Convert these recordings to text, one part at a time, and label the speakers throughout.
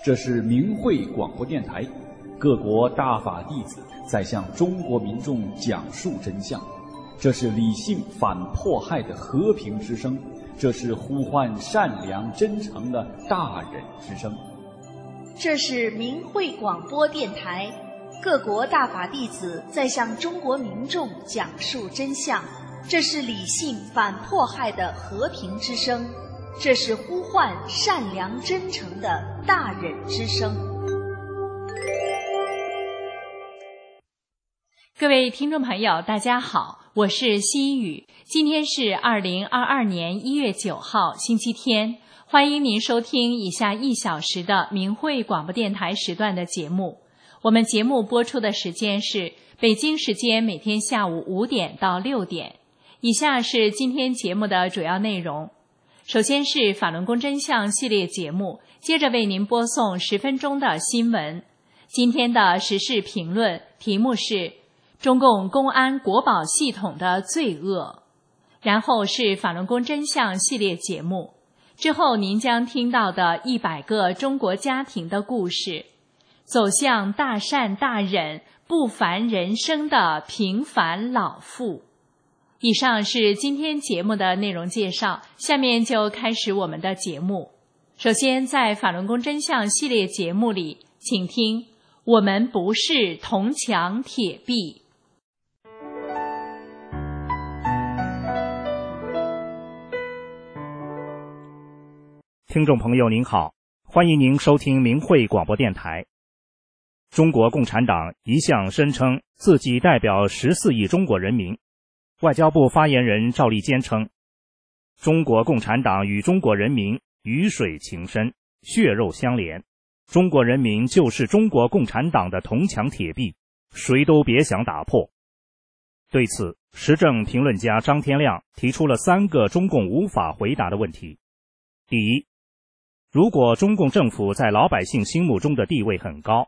Speaker 1: 这是明慧广播电台，各国大法弟子在向中国民众讲述真相。这是理性反迫害的和平之声，这是呼唤善良真诚的大忍之声。
Speaker 2: 这是明慧广播电台，各国大法弟子在向中国民众讲述真相。这是理性反迫害的和平之声，这是呼唤善良真诚的大忍之声。
Speaker 3: 各位听众朋友，大家好，我是西雨。今天是2022年1月9号，星期天。欢迎您收听以下1小时的明慧广播电台时段的节目。我们节目播出的时间是北京时间每天下午5点到6点。以下是今天节目的主要内容。首先是法轮功真相系列节目，接着为您播送10分钟的新闻。今天的时事评论题目是中共公安国保系统的罪恶。然后是法轮功真相系列节目，之后您将听到的100个中国家庭的故事，走向大善大忍不凡人生的平凡老妇。以上是今天节目的内容介绍，下面就开始我们的节目。首先在法轮功真相系列节目里，请听我们不是铜墙铁壁。
Speaker 4: 听众朋友您好，欢迎您收听明慧广播电台。中国共产党一向声称自己代表14亿中国人民。外交部发言人赵立坚称，中国共产党与中国人民鱼水情深，血肉相连，中国人民就是中国共产党的铜墙铁壁，谁都别想打破。对此，时政评论家张天亮提出了3个中共无法回答的问题。第一，如果中共政府在老百姓心目中的地位很高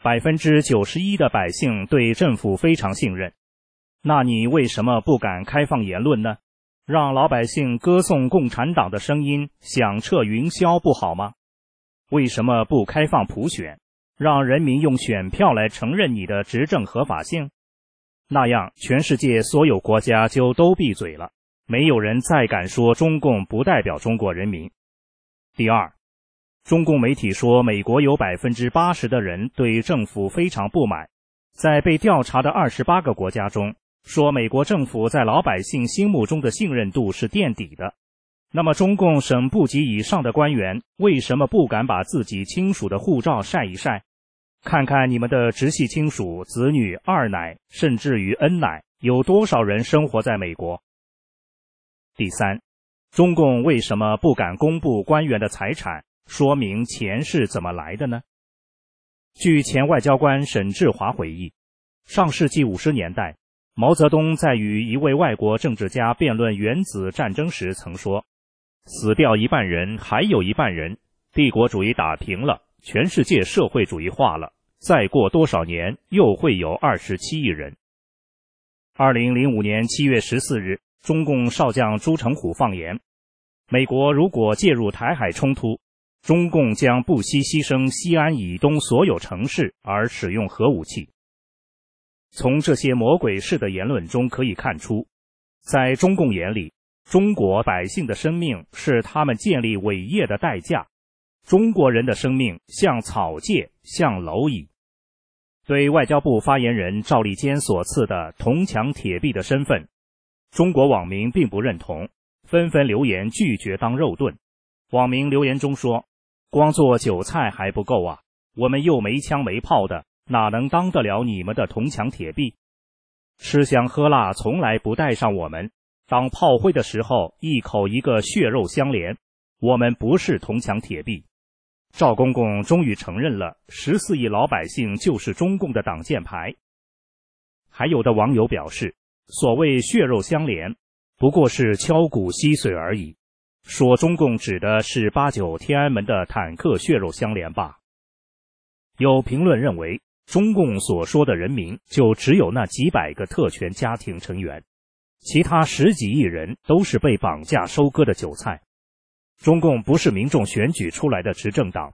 Speaker 4: ，91%的百姓对政府非常信任，那你为什么不敢开放言论呢？让老百姓歌颂共产党的声音响彻云霄不好吗？为什么不开放普选，让人民用选票来承认你的执政合法性？那样全世界所有国家就都闭嘴了，没有人再敢说中共不代表中国人民。第二，中共媒体说美国有80%的人对政府非常不满，在被调查的28个国家中，说美国政府在老百姓心目中的信任度是垫底的。那么中共省部级以上的官员为什么不敢把自己亲属的护照晒一晒？看看你们的直系亲属、子女、二奶，甚至于恩奶，有多少人生活在美国？第三，中共为什么不敢公布官员的财产，说明钱是怎么来的呢？据前外交官沈志华回忆，上世纪50年代，毛泽东在与一位外国政治家辩论原子战争时曾说，死掉一半人，还有一半人，帝国主义打平了，全世界社会主义化了，再过多少年又会有27亿人。2005年7月14日，中共少将朱成虎放言，美国如果介入台海冲突，中共将不惜牺牲西安以东所有城市而使用核武器。从这些魔鬼式的言论中可以看出，在中共眼里，中国百姓的生命是他们建立伟业的代价，中国人的生命像草芥，像蝼蚁。对外交部发言人赵立坚所赐的铜墙铁壁的身份，中国网民并不认同，纷纷留言拒绝当肉盾。网民留言中说，光做韭菜还不够啊，我们又没枪没炮的，哪能当得了你们的铜墙铁壁？吃香喝辣从来不带上我们，当炮灰的时候一口一个血肉相连，我们不是铜墙铁壁。赵公公终于承认了14亿老百姓就是中共的挡箭牌。还有的网友表示，所谓血肉相连不过是敲骨吸髓而已，说中共指的是89天安门的坦克血肉相连吧。有评论认为，中共所说的人民就只有那几百个特权家庭成员，其他10几亿人都是被绑架收割的韭菜。中共不是民众选举出来的执政党，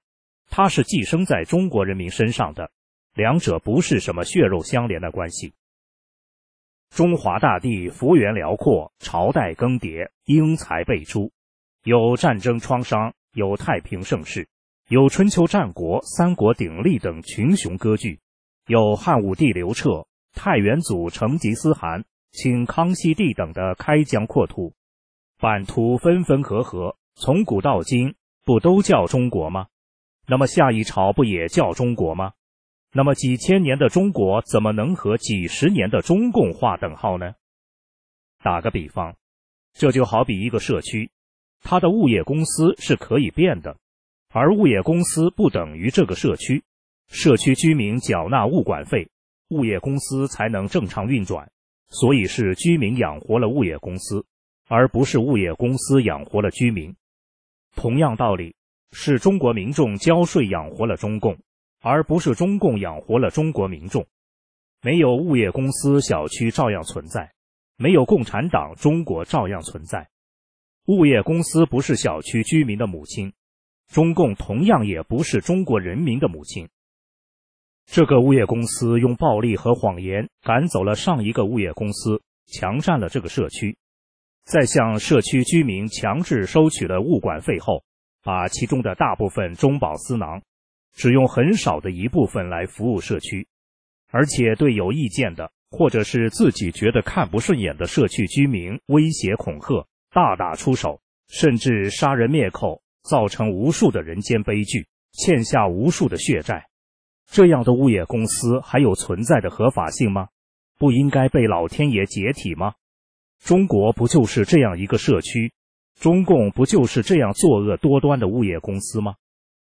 Speaker 4: 它是寄生在中国人民身上的，两者不是什么血肉相连的关系。中华大地幅员辽阔，朝代更迭，英才辈出，有战争创伤，有太平盛世，有春秋战国、三国鼎立等群雄割据，有汉武帝刘彻、太元祖成吉思汗、清康熙帝等的开疆扩土，版图分分合合，从古到今不都叫中国吗？那么下一朝不也叫中国吗？那么几千年的中国怎么能和几十年的中共划等号呢？打个比方，这就好比一个社区，它的物业公司是可以变的，而物业公司不等于这个社区，社区居民缴纳物管费，物业公司才能正常运转，所以是居民养活了物业公司，而不是物业公司养活了居民。同样道理，是中国民众交税养活了中共，而不是中共养活了中国民众。没有物业公司，小区照样存在；没有共产党，中国照样存在。物业公司不是小区居民的母亲，中共同样也不是中国人民的母亲。这个物业公司用暴力和谎言赶走了上一个物业公司，强占了这个社区，再向社区居民强制收取了物管费后，把其中的大部分中饱私囊，只用很少的一部分来服务社区，而且对有意见的或者是自己觉得看不顺眼的社区居民威胁恐吓，大打出手，甚至杀人灭口，造成无数的人间悲剧，欠下无数的血债。这样的物业公司还有存在的合法性吗？不应该被老天爷解体吗？中国不就是这样一个社区？中共不就是这样作恶多端的物业公司吗？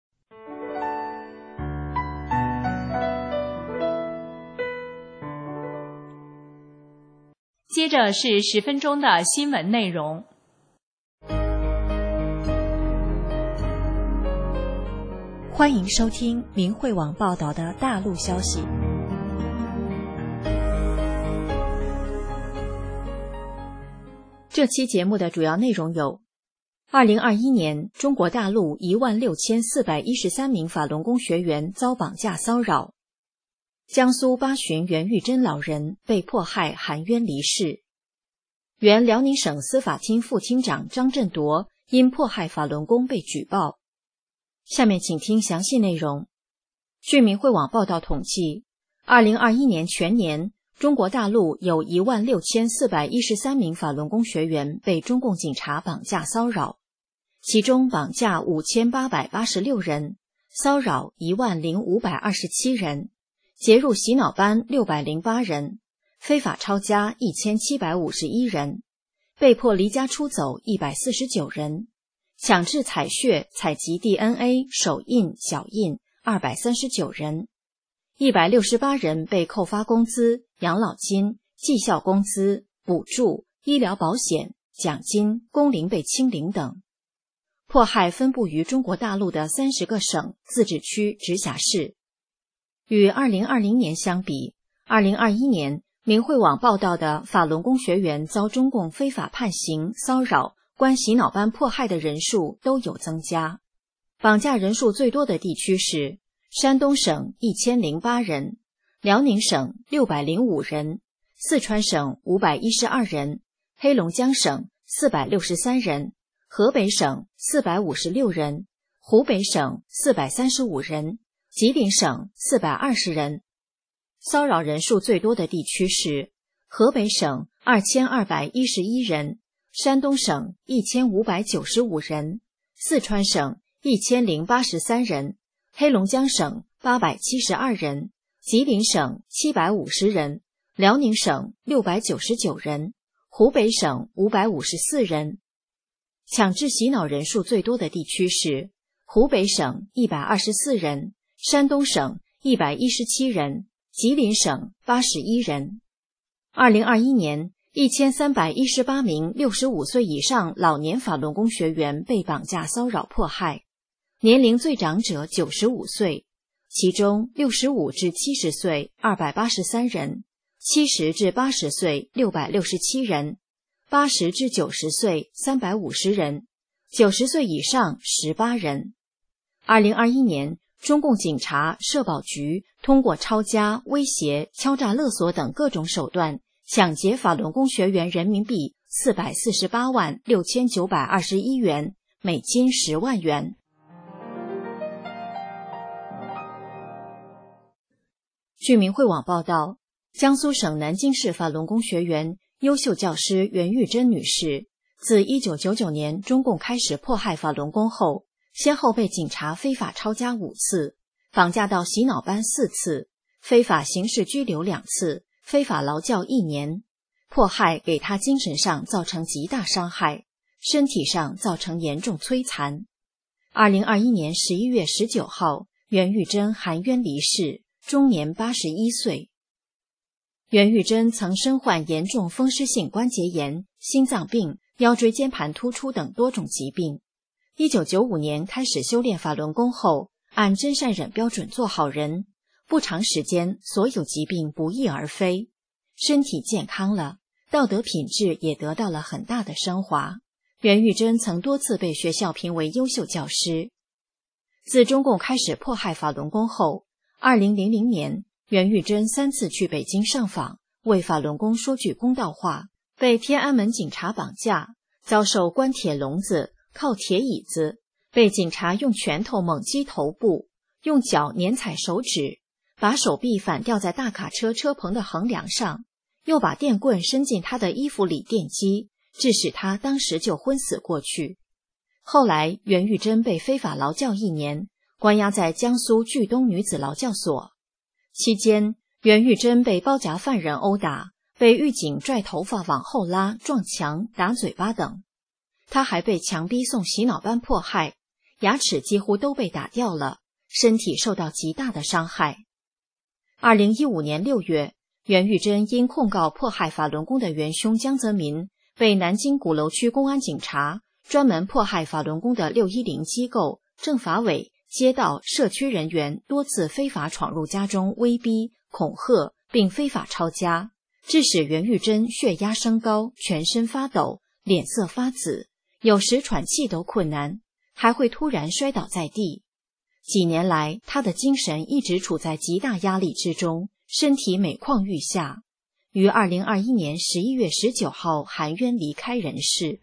Speaker 3: 接着是10分钟的新闻内容。
Speaker 2: 欢迎收听明慧网报道的大陆消息。这期节目的主要内容有：2021年，中国大陆16413名法轮功学员遭绑架骚扰；江苏巴旬袁玉珍老人被迫害含冤离世；原辽宁省司法厅副厅长张振铎因迫害法轮功被举报。下面请听详细内容。据明慧网报道统计，2021年全年，中国大陆有16413名法轮功学员被中共警察绑架骚扰，其中绑架5886人，骚扰10527人，截入洗脑班608人，非法抄家1751人，被迫离家出走149人，强制采血、采集 DNA、手印、脚印239人，168人被扣发工资、养老金、绩效工资、补助、医疗保险、奖金、工龄被清零等。迫害分布于中国大陆的30个省、自治区、直辖市。与2020年相比，2021年明慧网报道的法轮功学员遭中共非法判刑、骚扰、关洗脑班迫害的人数都有增加。绑架人数最多的地区是山东省1008人，辽宁省605人，四川省512人，黑龙江省463人，河北省456人，湖北省435人，吉林省420人。骚扰人数最多的地区是河北省2211人，山东省1595人，四川省1083人，黑龙江省872人，吉林省750人，辽宁省699人，湖北省554人。强制洗脑人数最多的地区是湖北省124人，山东省117人，吉林省81人。2021年1318名65岁以上老年法轮功学员被绑架骚扰迫害，年龄最长者95岁，其中65至70岁283人，70至80岁667人，80至90岁350人，90岁以上18人。2021年，
Speaker 5: 中共警察、社保局通过抄家、威胁、敲诈勒索等各种手段，抢劫法轮功学员人民币448万6921元，美金10万元。据明慧网报道，江苏省南京市法轮功学员、优秀教师袁玉珍女士，自1999年中共开始迫害法轮功后，先后被警察非法抄家5次，绑架到洗脑班4次，非法刑事拘留2次，非法劳教1年。迫害给她精神上造成极大伤害，身体上造成严重摧残。2021年11月19号，袁玉珍含冤离世，终年81岁。袁玉珍曾身患严重风湿性关节炎、心脏病、腰椎间盘突出等多种疾病。1995年开始修炼法轮功后，按真善忍标准做好人，不长时间所有疾病不翼而飞，身体健康了，道德品质也得到了很大的升华。袁玉珍曾多次被学校评为优秀教师。自中共开始迫害法轮功后，2000年袁玉珍3次去北京上访，为法轮功说句公道话，被天安门警察绑架，遭受关铁笼子、靠铁椅子，被警察用拳头猛击头部，用脚碾踩手指，把手臂反吊在大卡车车棚的横梁上，又把电棍伸进他的衣服里电击，致使他当时就昏死过去。后来袁玉珍被非法劳教1年，关押在江苏句东女子劳教所。期间，袁玉珍被包夹犯人殴打，被狱警拽头发往后拉、撞墙、打嘴巴等。他还被强逼送洗脑班迫害，牙齿几乎都被打掉了，身体受到极大的伤害。2015年6月，袁玉珍因控告迫害法轮功的元凶江泽民，被南京鼓楼区公安警察专门迫害法轮功的610机构、政法委、街道、社区人员多次非法闯入家中威逼、恐吓，并非法抄家，致使袁玉珍血压升高，全身发抖，脸色发紫，有时喘气都困难，还会突然摔倒在地。几年来，他的精神一直处在极大压力之中，身体每况愈下，于2021年11月19号含冤离开人世。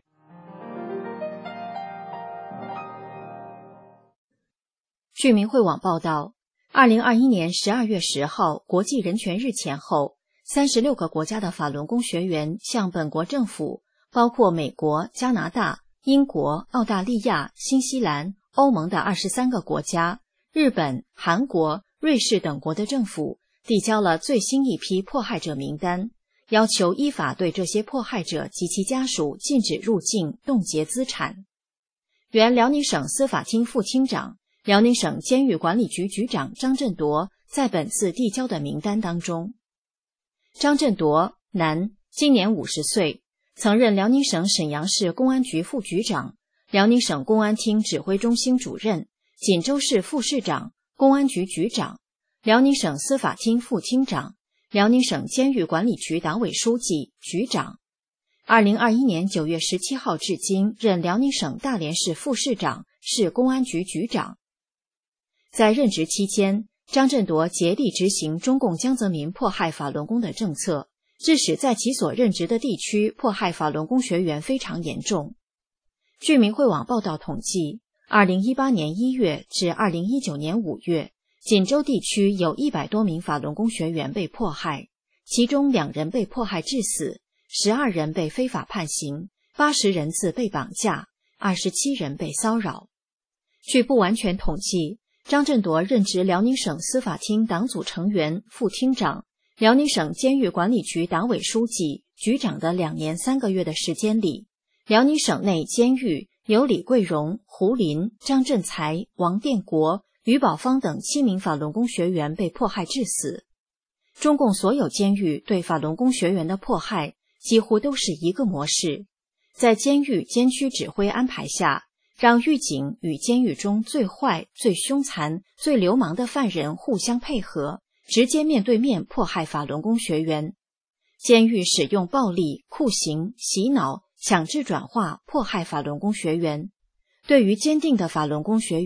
Speaker 5: 据明慧网报道，2021年12月10号国际人权日前后，36个国家的法轮功学员向本国政府，包括美国、加拿大、英国、澳大利亚、新西兰、欧盟的23个国家、日本、韩国、瑞士等国的政府递交了最新一批迫害者名单，要求依法对这些迫害者及其家属禁止入境、冻结资产。原辽宁省司法厅副厅长、辽宁省监狱管理局局长张振铎在本次递交的名单当中。张振铎，男，今年50岁，曾任辽宁省沈阳市公安局副局长、辽宁省公安厅指挥中心主任、锦州市副市长、公安局局长、辽宁省司法厅副厅长、辽宁省监狱管理局党委书记、局长。2021年9月17号至今任辽宁省大连市副市长、市公安局局长。在任职期间，张振铎竭力执行中共江泽民迫害法轮功的政策，致使在其所任职的地区迫害法轮功学员非常严重。据明慧网报道统计，2018年1月至2019年5月，锦州地区有100多名法轮功学员被迫害，其中2人被迫害致死，12人被非法判刑，80人次被绑架，27人被骚扰。据不完全统计，张振铎任职辽宁省司法厅党组成员、副厅长、辽宁省监狱管理局党委书记、局长的2年3个月的时间里，辽宁省内监狱有李桂荣、胡林、张振才、王殿国、于宝芳等7名法轮功学员被迫害致死。中共所有监狱对法轮功学员的迫害几乎都是一个模式，在监狱监区指挥安排下，让狱警与监狱中最坏、最凶残、最流氓的犯人互相配合，直接面对面迫害法轮功学员。监狱使用暴力、酷刑、洗脑、强制转化迫害法轮功学员。对于坚定的法轮功学员，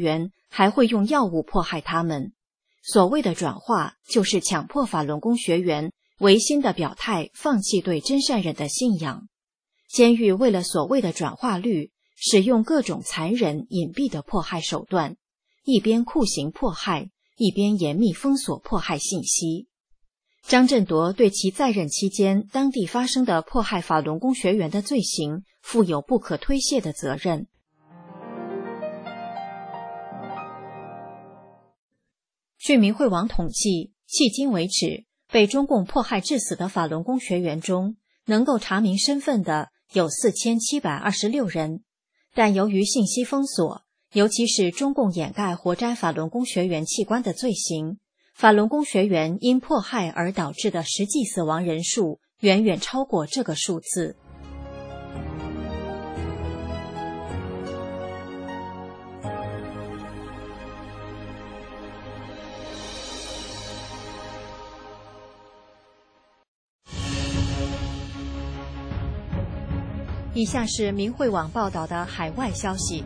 Speaker 5: 还会用药物迫害他们。所谓的转化，就是强迫法轮功学员违心的表态，放弃对真善忍的信仰。监狱为了所谓的转化率，使用各种残忍隐蔽的迫害手段，一边酷刑迫害，一边严密封锁迫害信息。张振铎对其在任期间当地发生的迫害法轮功学员的罪行负有不可推卸的责任。据明慧网统计，迄今为止，被中共迫害致死的法轮功学员中，能够查明身份的有4726人，但由于信息封锁，尤其是中共掩盖活摘法轮功学员器官的罪行，法轮功学员因迫害而导致的实际死亡人数远远超过这个数字。以下是明慧网报道的海外消息，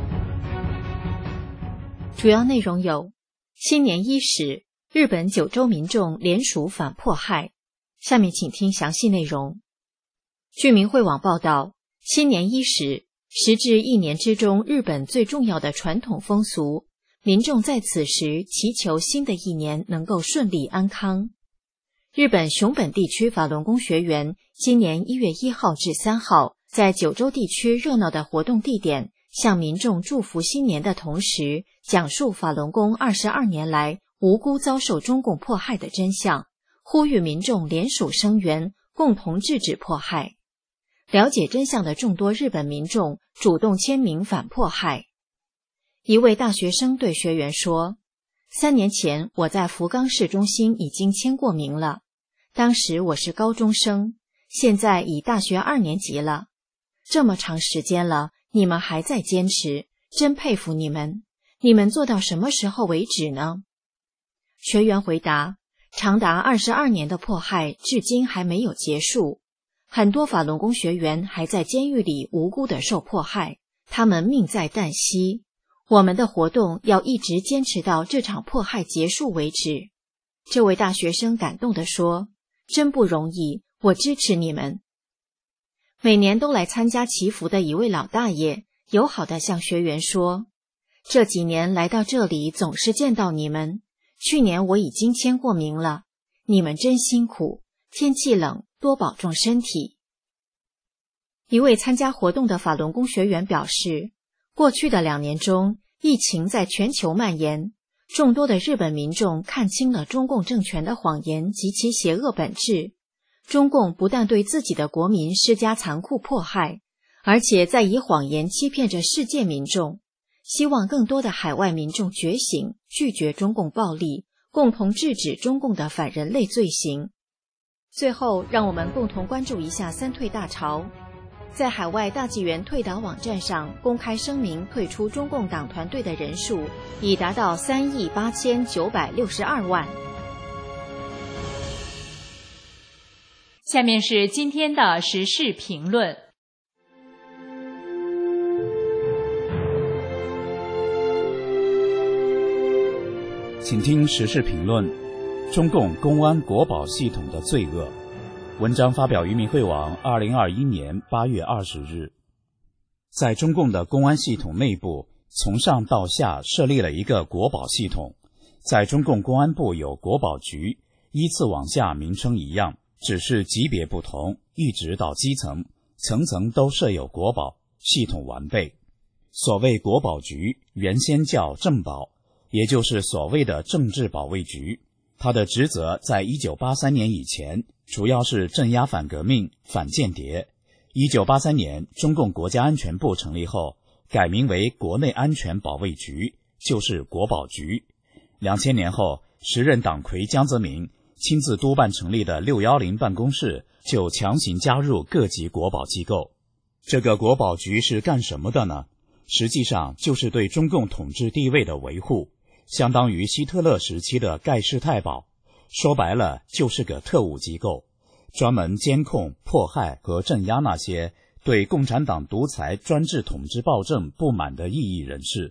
Speaker 5: 主要内容有：新年伊始，日本9州民众联署反迫害。下面请听详细内容。据明慧网报道，新年伊始，时至一年之中日本最重要的传统风俗，民众在此时祈求新的一年能够顺利安康。日本熊本地区法轮功学员今年1月1号至3号在9州地区热闹的活动地点，向民众祝福新年的同时，讲述法轮功22年来无辜遭受中共迫害的真相，呼吁民众联署声援，共同制止迫害。了解真相的众多日本民众主动签名反迫害。一位大学生对学员说：“3年前我在福冈市中心已经签过名了，当时我是高中生，现在已大学2年级了。这么长时间了，你们还在坚持，真佩服你们。你们做到什么时候为止呢？”学员回答：“长达22年的迫害至今还没有结束，很多法轮功学员还在监狱里无辜地受迫害，他们命在旦夕。我们的活动要一直坚持到这场迫害结束为止。”这位大学生感动地说：“真不容易，我支持你们。”每年都来参加祈福的一位老大爷友好地向学员说：“这几年来到这里总是见到你们，去年我已经签过名了，你们真辛苦，天气冷，多保重身体。”一位参加活动的法轮功学员表示，过去的2年中，疫情在全球蔓延，众多的日本民众看清了中共政权的谎言及其邪恶本质。中共不但对自己的国民施加残酷迫害，而且在以谎言欺骗着世界民众。希望更多的海外民众觉醒，拒绝中共暴力，共同制止中共的反人类罪行。最后，让我们共同关注一下3退大潮。在海外大纪元退党网站上公开声明退出中共党团队的人数已达到38962万。
Speaker 3: 下面是今天的时事评论。
Speaker 6: 请听时事评论：中共公安国保系统的罪恶。文章发表于明慧网2021年8月20日。在中共的公安系统内部，从上到下设立了一个国保系统。在中共公安部有国保局，依次往下名称一样，只是级别不同，一直到基层，层层都设有国保，系统完备。所谓国保局，原先叫政保，也就是所谓的政治保卫局。它的职责在1983年以前主要是镇压反革命、反间谍。1983年中共国家安全部成立后，改名为国内安全保卫局，就是国保局。2000年后，时任党魁江泽民亲自督办成立的610办公室就强行加入各级国保机构。这个国保局是干什么的呢？实际上就是对中共统治地位的维护，相当于希特勒时期的盖世太保，说白了就是个特务机构，专门监控、迫害和镇压那些对共产党独裁专制统治暴政不满的异议人士。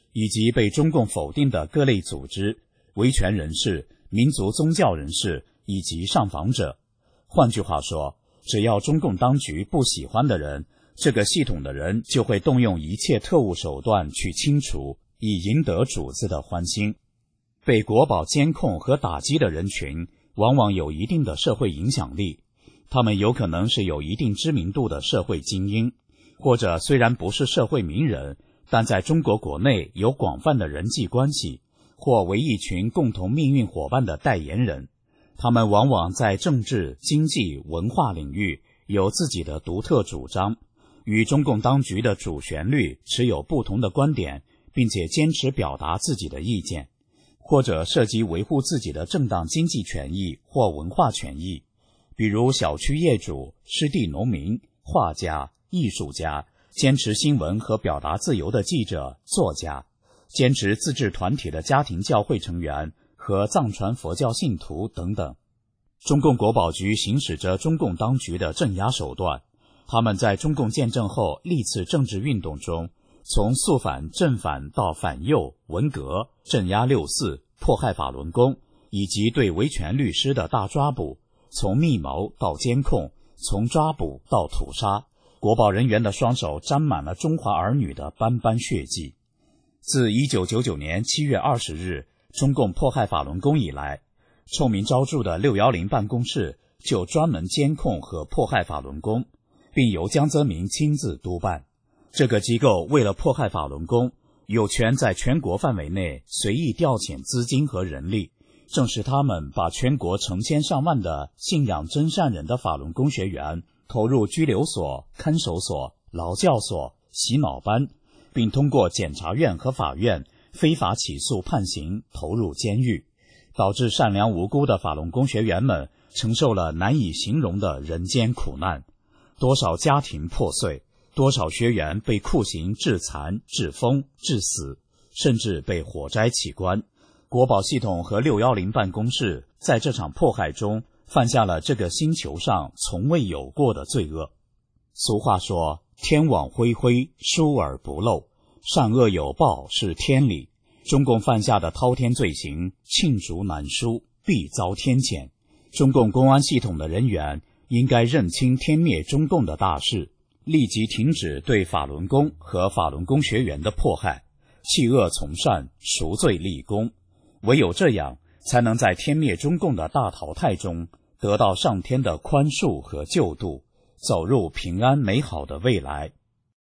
Speaker 6: 以及被中共否定的各类组织、维权人士、民族宗教人士以及上访者。换句话说，只要中共当局不喜欢的人，这个系统的人就会动用一切特务手段去清除，以赢得主子的欢心。被国保监控和打击的人群往往有一定的社会影响力，他们有可能是有一定知名度的社会精英，或者虽然不是社会名人，但在中国国内有广泛的人际关系，或为一群共同命运伙伴的代言人。他们往往在政治、经济、文化领域有自己的独特主张，与中共当局的主旋律持有不同的观点，并且坚持表达自己的意见，或者涉及维护自己的正当经济权益或文化权益，比如小区业主、湿地农民、画家、艺术家，坚持新闻和表达自由的记者、作家，坚持自治团体的家庭教会成员和藏传佛教信徒等等。中共国保局行使着中共当局的镇压手段，他们在中共建政后历次政治运动中，从肃反、正反到反右、文革、镇压六四、迫害法轮功，以及对维权律师的大抓捕，从密谋到监控，从抓捕到屠杀，国保人员的双手沾满了中华儿女的斑斑血迹。自1999年7月20日中共迫害法轮功以来，臭名昭著的610办公室就专门监控和迫害法轮功，并由江泽民亲自督办。这个机构为了迫害法轮功，有权在全国范围内随意调遣资金和人力，正是他们把全国成千上万的信仰真善忍的法轮功学员投入拘留所、看守所、劳教所、洗脑班，并通过检察院和法院非法起诉判刑，投入监狱，导致善良无辜的法轮功学员们承受了难以形容的人间苦难。多少家庭破碎，多少学员被酷刑致残、致疯、致死，甚至被火灾起棺。国保系统和610办公室在这场迫害中犯下了这个星球上从未有过的罪恶。俗话说，天网恢恢，疏而不漏，善恶有报是天理。中共犯下的滔天罪行罄竹难书，必遭天谴。中共公安系统的人员应该认清天灭中共的大势，立即停止对法轮功和法轮功学员的迫害，弃恶从善，赎罪立功。唯有这样，才能在天灭中共的大淘汰中得到上天的宽恕和救度，走入平安美好的未来。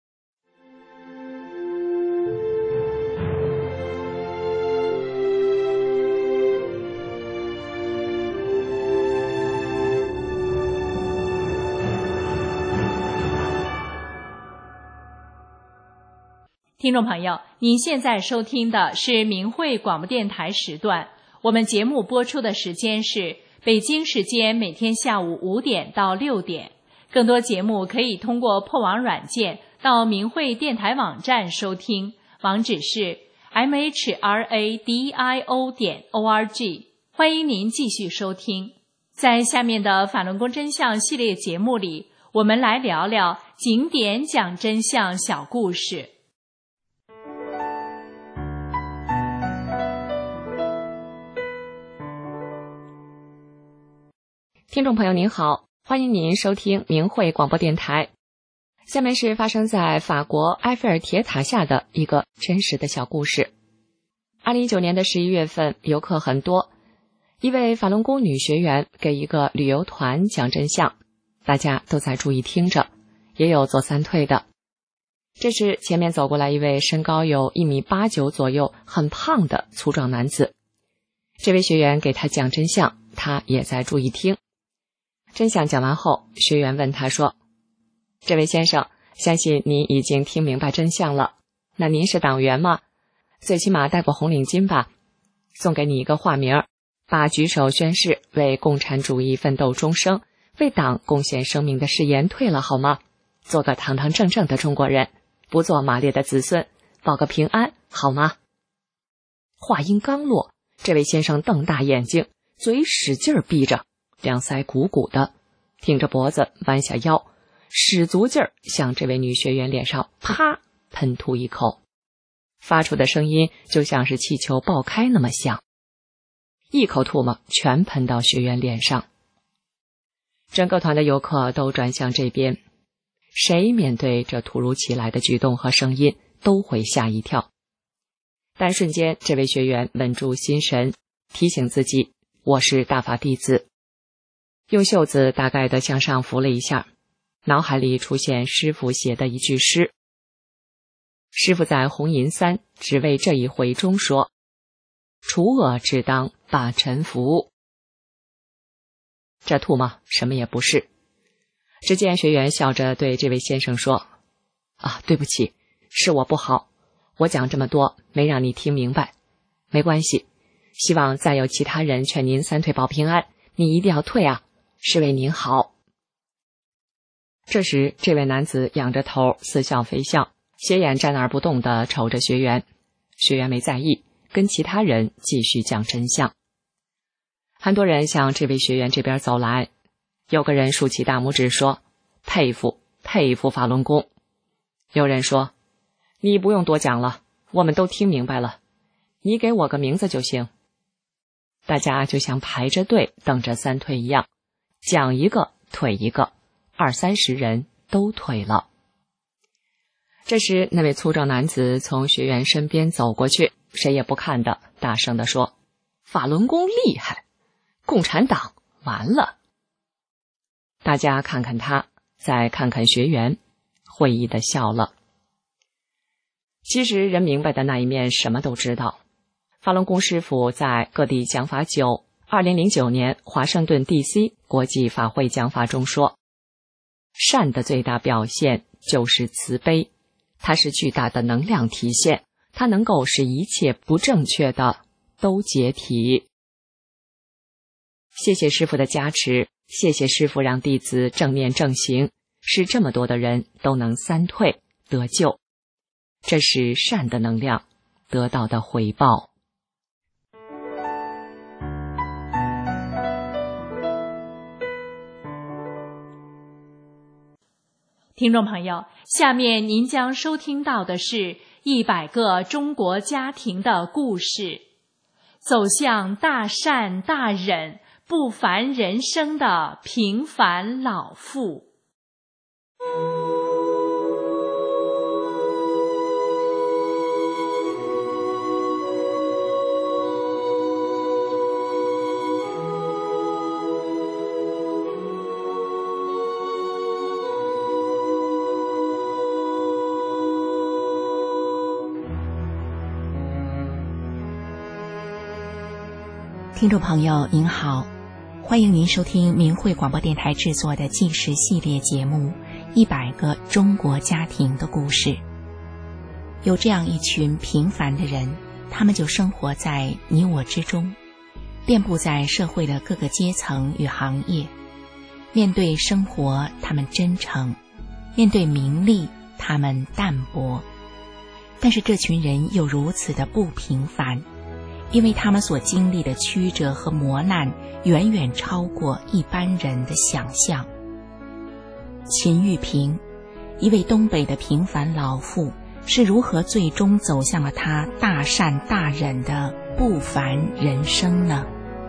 Speaker 3: 听众朋友，您现在收听的是明慧广播电台时段，我们节目播出的时间是北京时间每天下午5点到6点。更多节目可以通过破网软件到明慧电台网站收听，网址是 mhradio.org。欢迎您继续收听。在下面的法轮功真相系列节目里，我们来聊聊景点讲真相小故事。
Speaker 7: 听众朋友您好，欢迎您收听明慧广播电台。下面是发生在法国埃菲尔铁塔下的一个真实的小故事。2019年的11月份，游客很多，一位法轮功女学员给一个旅游团讲真相，大家都在注意听着，也有做三退的。这时前面走过来一位身高有1.89米左右，很胖的粗壮男子。这位学员给他讲真相，他也在注意听。真相讲完后，学员问他说：“这位先生，相信您已经听明白真相了，那您是党员吗？最起码戴过红领巾吧？送给你一个化名，把举手宣誓为共产主义奋斗终生，为党贡献生命的誓言退了好吗？做个堂堂正正的中国人，不做马列的子孙，保个平安好吗？”话音刚落，这位先生瞪大眼睛，嘴使劲闭着，两腮鼓鼓的，挺着脖子弯下腰，使足劲儿向这位女学员脸上啪喷吐一口。 发出的声音就像是气球爆开那么响，一口唾沫全喷到学员脸上。整个团的游客都转向这边，谁面对这突如其来的举动和声音都会吓一跳。但瞬间，这位学员稳住心神，提醒自己，我是大法弟子，用袖子大概地向上拂了一下，脑海里出现师父写的一句诗。师父在红银三只为这一回中说，除恶只当把尘服。这吐沫什么也不是。只见学员笑着对这位先生说，对不起，是我不好，我讲这么多没让你听明白，没关系，希望再有其他人劝您三退保平安，你一定要退啊，是为您好。这时这位男子仰着头似笑非笑，斜眼站那儿不动地瞅着学员，学员没在意，跟其他人继续讲真相。很多人向这位学员这边走来，有个人竖起大拇指说，佩服佩服法轮功。有人说，你不用多讲了，我们都听明白了，你给我个名字就行。大家就像排着队等着三退一样，讲一个退一个，20-30人都退了。这时那位粗壮男子从学员身边走过去，谁也不看的大声地说，法轮功厉害，共产党完了。大家看看他，再看看学员，会意地笑了。其实人明白的那一面什么都知道。法轮功师父在各地讲法久，2009年华盛顿 DC 国际法会讲法中说，善的最大表现就是慈悲，它是巨大的能量体现，它能够使一切不正确的都解体。谢谢师父的加持，谢谢师父让弟子正念正行，使这么多的人都能三退得救，这是善的能量得到的回报。
Speaker 3: 听众朋友，下面您将收听到的是100个中国家庭的故事，走向大善大忍不凡人生的平凡老妇。
Speaker 8: 听众朋友您好，欢迎您收听明慧广播电台制作的纪实系列节目100个中国家庭的故事。有这样一群平凡的人，他们就生活在你我之中，遍布在社会的各个阶层与行业。面对生活他们真诚，面对名利他们淡泊，但是这群人又如此的不平凡，因为他们所经历的曲折和磨难远远超过一般人的想象。秦玉萍，一位东北的平凡老妇，是如何最终走向了她大善大忍的不凡人生呢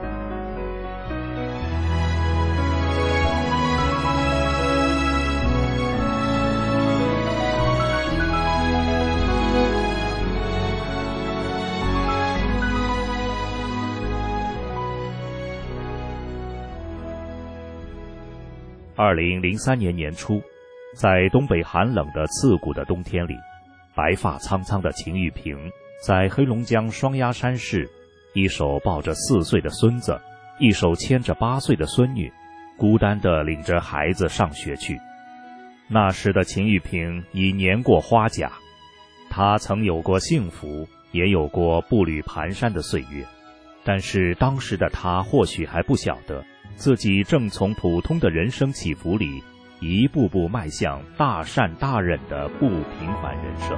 Speaker 4: ？2003年年初，在东北寒冷的刺骨的冬天里，白发苍苍的秦玉萍在黑龙江双鸭山市，一手抱着4岁的孙子，一手牵着8岁的孙女，孤单地领着孩子上学去。那时的秦玉萍已年过花甲，她曾有过幸福，也有过步履蹒跚的岁月，但是当时的她或许还不晓得，自己正从普通的人生起伏里一步步迈向大善大忍的不平凡人生。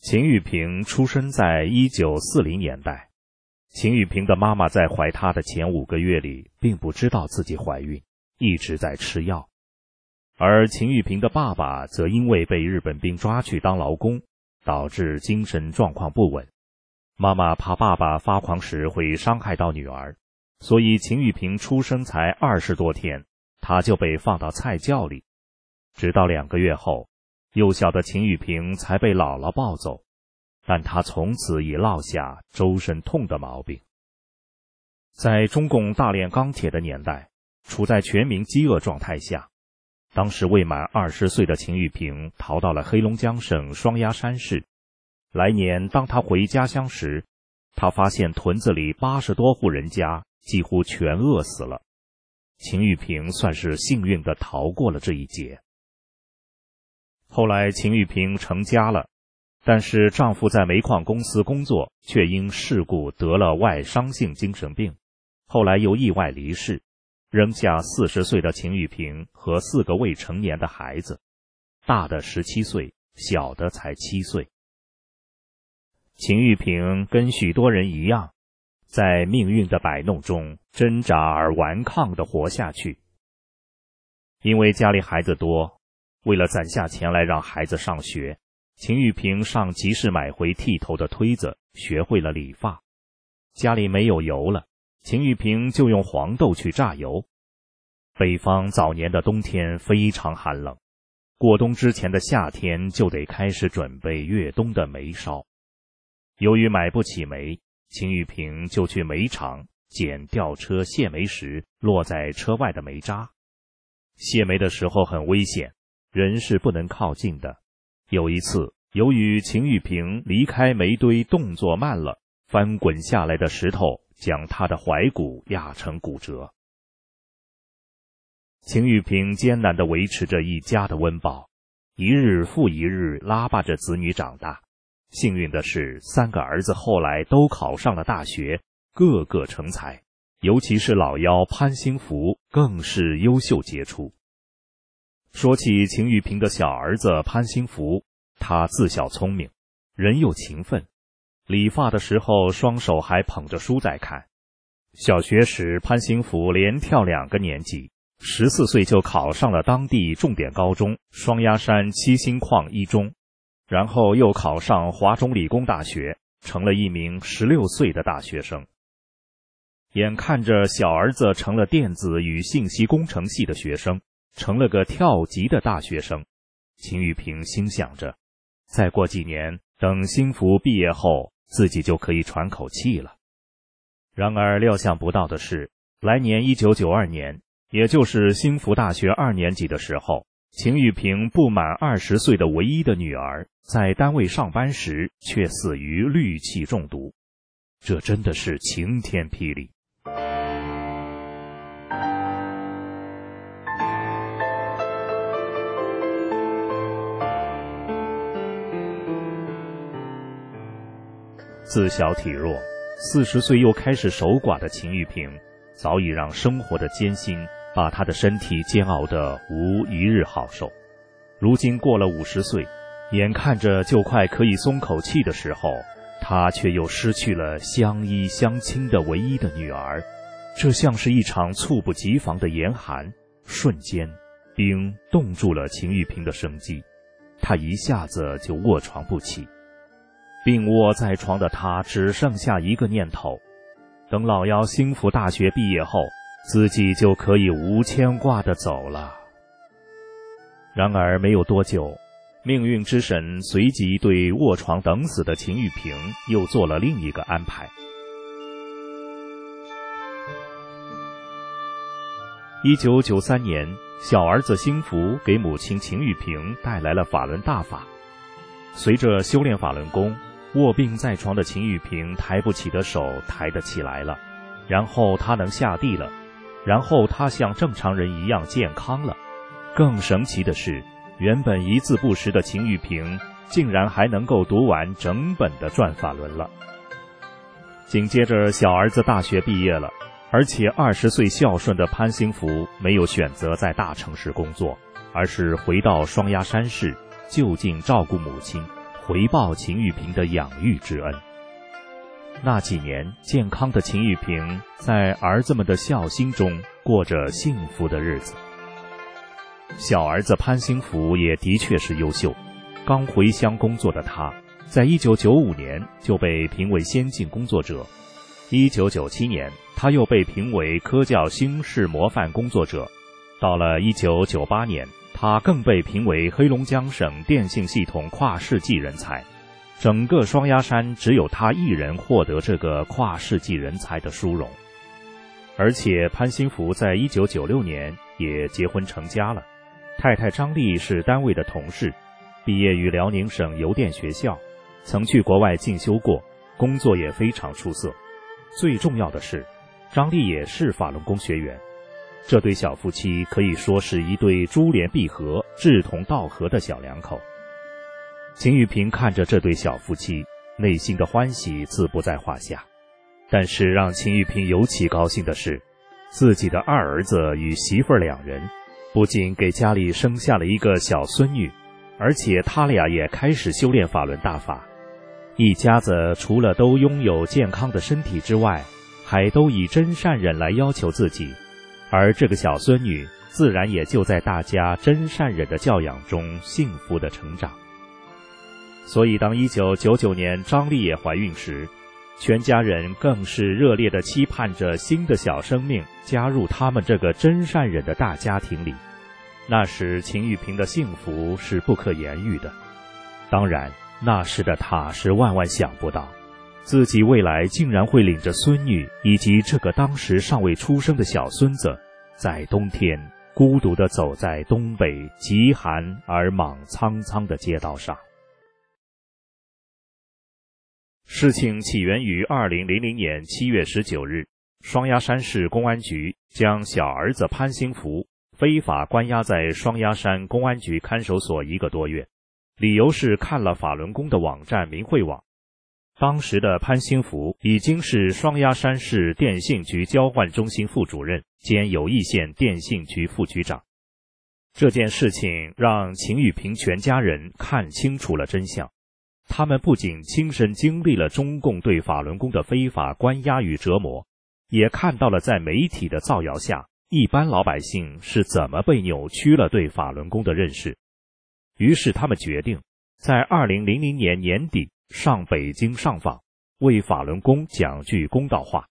Speaker 4: 秦玉萍出生在1940年代。秦玉萍的妈妈在怀她的前5个月里并不知道自己怀孕，一直在吃药。而秦玉萍的爸爸则因为被日本兵抓去当劳工，导致精神状况不稳。妈妈怕爸爸发狂时会伤害到女儿，所以秦玉萍出生才20多天，她就被放到菜窖里。直到2个月后，幼小的秦玉萍才被姥姥抱走，但她从此已落下周身痛的毛病。在中共大炼钢铁的年代，处在全民饥饿状态下，当时未满20岁的秦玉萍逃到了黑龙江省双鸭山市。来年当她回家乡时，她发现屯子里80多户人家几乎全饿死了。秦玉萍算是幸运地逃过了这一劫。后来秦玉萍成家了，但是丈夫在煤矿公司工作，却因事故得了外伤性精神病，后来又意外离世，扔下40岁的秦玉萍和4个未成年的孩子，大的17岁，小的才7岁。秦玉萍跟许多人一样，在命运的摆弄中挣扎而顽抗地活下去。因为家里孩子多，为了攒下钱来让孩子上学，秦玉萍上集市买回剃头的推子，学会了理发。家里没有油了，秦玉萍就用黄豆去榨油。北方早年的冬天非常寒冷，过冬之前的夏天就得开始准备越冬的煤烧。由于买不起煤，秦玉萍就去煤场捡吊车卸煤时落在车外的煤渣。卸煤的时候很危险，人是不能靠近的。有一次，由于秦玉萍离开煤堆动作慢了，翻滚下来的石头将她的踝骨压成骨折。秦玉萍艰难地维持着一家的温饱，一日复一日拉拔着子女长大。幸运的是，3个儿子后来都考上了大学，个个成才，尤其是老幺潘兴福更是优秀杰出。说起秦玉萍的小儿子潘兴福，他自小聪明，人又勤奋，理发的时候双手还捧着书在看。小学时，潘兴福连跳2个年级，14岁就考上了当地重点高中双鸭山7星矿一中，然后又考上华中理工大学，成了一名16岁的大学生。眼看着小儿子成了电子与信息工程系的学生，成了个跳级的大学生，秦玉萍心想着，再过几年，等兴福毕业后，自己就可以喘口气了。然而料想不到的是，来年1992年，也就是兴福大学2年级的时候，秦玉萍不满20岁的唯一的女儿，在单位上班时却死于氯气中毒，这真的是晴天霹雳。自小体弱，40岁又开始守寡的秦玉萍，早已让生活的艰辛把她的身体煎熬得无一日好受。如今过了50岁，眼看着就快可以松口气的时候，她却又失去了相依相亲的唯一的女儿。这像是一场猝不及防的严寒，瞬间冰冻住了秦玉萍的生机，她一下子就卧床不起。病卧在床的她只剩下一个念头，等老幺兴福大学毕业后，自己就可以无牵挂地走了。然而没有多久，命运之神随即对卧床等死的秦玉萍又做了另一个安排。1993年，小儿子兴福给母亲秦玉萍带来了法轮大法。随着修炼法轮功，卧病在床的秦玉萍抬不起的手抬得起来了，然后她能下地了，然后她像正常人一样健康了。更神奇的是，原本一字不识的秦玉萍竟然还能够读完整本的转法轮了。紧接着小儿子大学毕业了，而且20岁孝顺的潘兴福没有选择在大城市工作，而是回到双鸭山市就近照顾母亲， 回报秦玉平的养育之恩。那几年，健康的秦玉平在儿子们的孝心中过着幸福的日子。小儿子潘兴福也的确是优秀，刚回乡工作的他，在1995年就被评为先进工作者，1997年他又被评为科教新式模范工作者，到了1998年，他更被评为黑龙江省电信系统跨世纪人才。整个双鸭山只有他一人获得这个跨世纪人才的殊荣。而且潘兴福在1996年也结婚成家了，太太张丽是单位的同事，毕业于辽宁省邮电学校，曾去国外进修过，工作也非常出色。最重要的是，张丽也是法轮功学员。这对小夫妻可以说是一对珠联璧合、志同道合的小两口。秦玉平看着这对小夫妻，内心的欢喜自不在话下。但是让秦玉平尤其高兴的是，自己的二儿子与媳妇儿两人不仅给家里生下了一个小孙女，而且他俩也开始修炼法轮大法。一家子除了都拥有健康的身体之外，还都以真善忍来要求自己，而这个小孙女自然也就在大家真善忍的教养中幸福的成长。所以当1999年张丽也怀孕时，全家人更是热烈地期盼着新的小生命加入他们这个真善忍的大家庭里。那时秦玉平的幸福是不可言喻的。当然，那时的他是万万想不到，自己未来竟然会领着孙女以及这个当时尚未出生的小孙子，在冬天孤独地走在东北极寒而莽苍苍的街道上。事情起源于2000年7月19日，双鸭山市公安局将小儿子潘兴福非法关押在双鸭山公安局看守所1个多月，理由是看了法轮功的网站明慧网。当时的潘兴福已经是双鸭山市电信局交换中心副主任兼友谊县电信局副局长。这件事情让秦玉平全家人看清楚了真相。他们不仅亲身经历了中共对法轮功的非法关押与折磨，也看到了在媒体的造谣下，一般老百姓是怎么被扭曲了对法轮功的认识。于是他们决定在2000年年底上北京上访，为法轮功讲句公道话。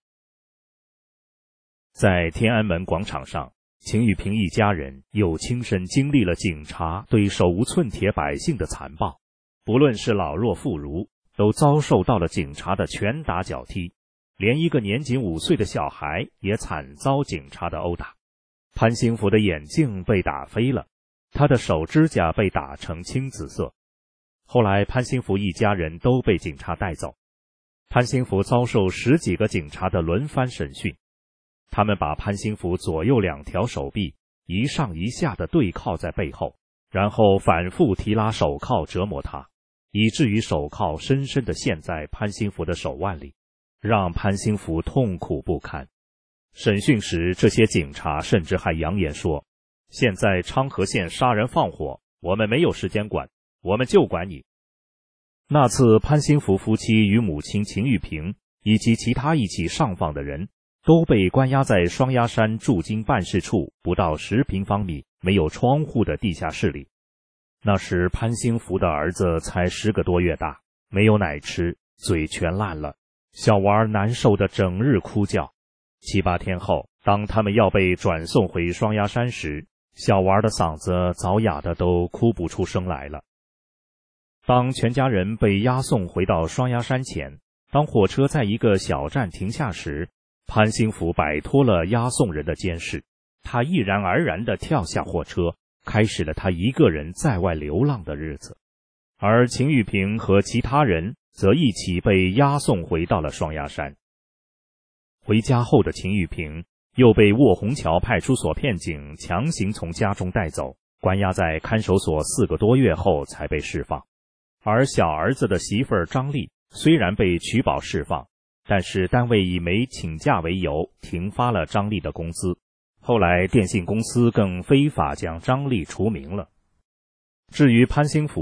Speaker 4: 在天安门广场上，秦玉平一家人又亲身经历了警察对手无寸铁百姓的残暴，不论是老弱妇孺，都遭受到了警察的拳打脚踢，连一个年仅5岁的小孩也惨遭警察的殴打。潘兴福的眼镜被打飞了，他的手指甲被打成青紫色。后来潘兴福一家人都被警察带走，潘兴福遭受10几个警察的轮番审讯，他们把潘兴福左右2条手臂一上一下地对铐在背后，然后反复提拉手铐折磨他，以至于手铐深深地陷在潘兴福的手腕里，让潘兴福痛苦不堪。审讯时，这些警察甚至还扬言说，现在昌河县杀人放火，我们没有时间管，我们就管你。那次潘兴福夫妻与母亲秦玉平以及其他一起上访的人都被关押在双鸭山驻京办事处不到10平方米没有窗户的地下室里。那时潘兴福的儿子才10个多月大，没有奶吃，嘴全烂了，小娃难受的整日哭叫。7、8天后，当他们要被转送回双鸭山时，小娃的嗓子早哑的都哭不出声来了。当全家人被押送回到双鸭山前，当火车在一个小站停下时，潘兴福摆脱了押送人的监视，他毅然而然地跳下货车，开始了他一个人在外流浪的日子。而秦玉平和其他人则一起被押送回到了双鸭山。回家后的秦玉平又被卧虹桥派出所骗警强行从家中带走，关押在看守所4个多月后才被释放。而小儿子的媳妇儿张丽虽然被取保释放，但是单位以没请假为由停发了张丽的工资。后来电信公司更非法将张丽除名了。至于潘兴福，